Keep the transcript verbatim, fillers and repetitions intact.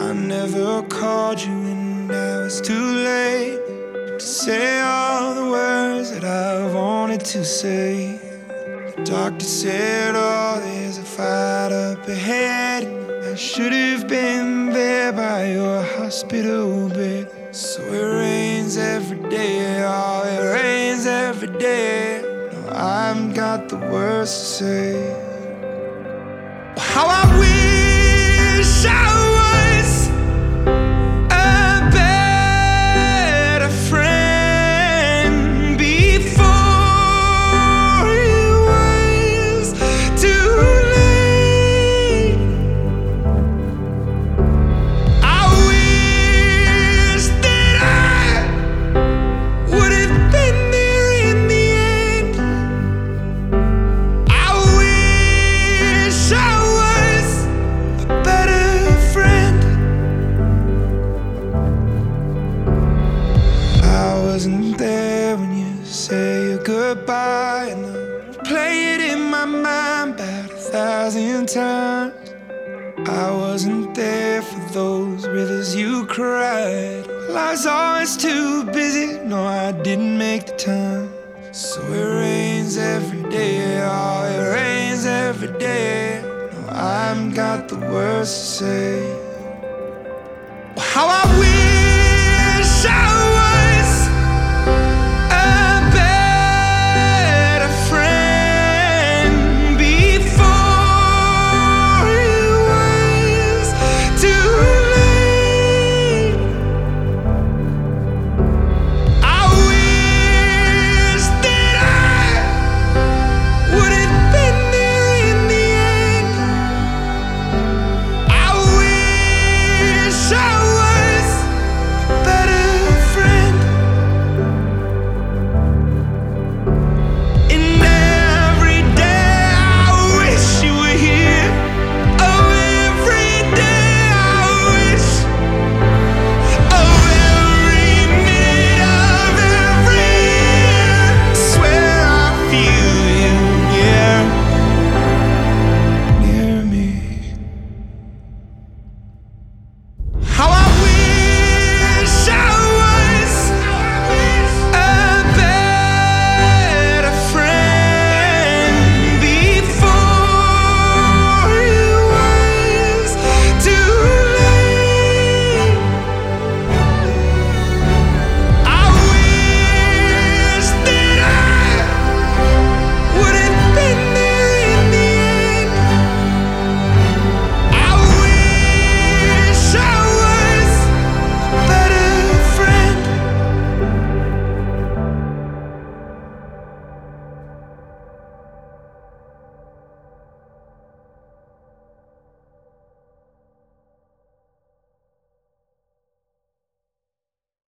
I never called you and now it's too late to say all the words that I wanted to say. The doctor said, oh, there's a fight up ahead. I should have been there by your hospital bed. So it rains every day, oh, it rains every day. No, I've got the words to say. How I wish I was a better friend before it was too late. I wish that I would have been there in the end. I wish I was a better friend. I wasn't there when you say your goodbye, and I play it in my mind about a thousand times. I wasn't there for those rivers you cried. Well, I was always too busy, no, I didn't make the time. So it rains every day, oh, it rains every day. No, I've got the words to say. How I wish